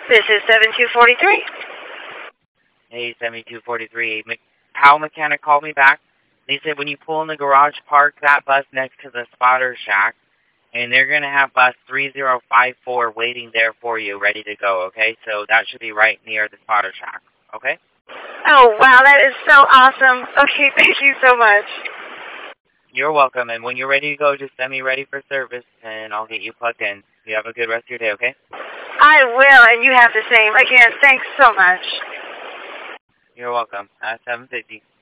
This is 7243. Hey, 7243. Powell Mechanic called me back. They said when you pull in the garage, park that bus next to the spotter shack, and they're going to have bus 3054 waiting there for you, ready to go, okay? So that should be right near the spotter shack, okay? Oh, wow, that is so awesome. Okay, thank you so much. You're welcome, and when you're ready to go, just send me ready for service, and I'll get you plugged in. You have a good rest of your day, okay? I will, and you have the same. Again, thanks so much. You're welcome. 750.